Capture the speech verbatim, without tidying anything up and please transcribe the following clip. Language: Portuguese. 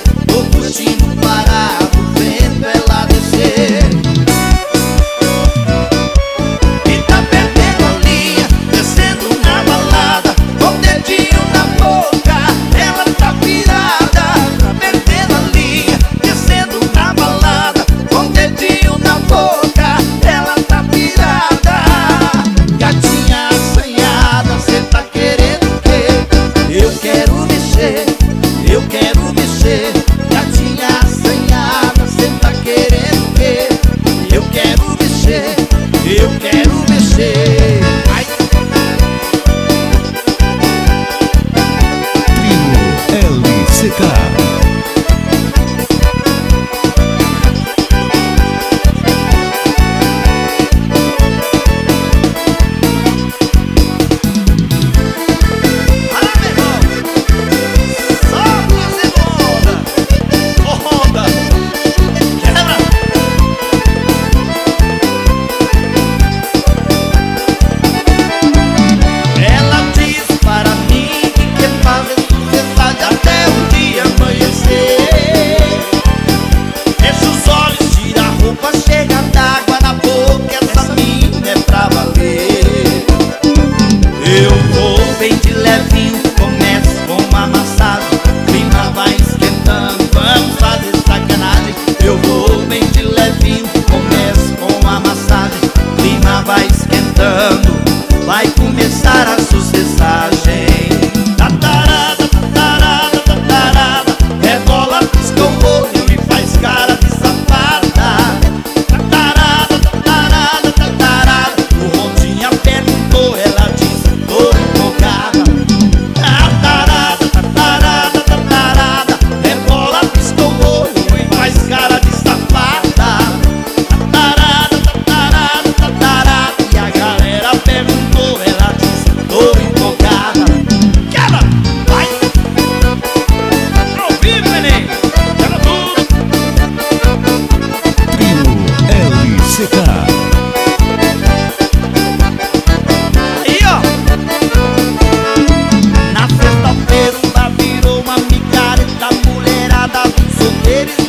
tô curtindo parado, vendo ela descer. E tá perdendo a linha, descendo na balada, com o dedinho na boca, ela tá pirada. Tá perdendo a linha, descendo na balada, com o dedinho na boca, ela tá pirada. Gatinha assanhada, cê tá querendo o quê? Eu quero mexer, eu quero mexer. Gatinha assanhada, cê tá querendo o quê? Eu quero mexer, eu quero mexer. Ai. Trio L C K. Levinho, começa com uma massagem, clima vai esquentando, vamos fazer sacanagem. Eu vou bem de levinho, começa com uma massagem, clima vai esquentando, vai começar a sucessagem. Tatarada, tatarada, tatarada, rebola, pisca o olho e faz cara de safada. Tatarada, tatarada, tatarada, o Rondinha perguntou, ela disse, tô empolgada. Eles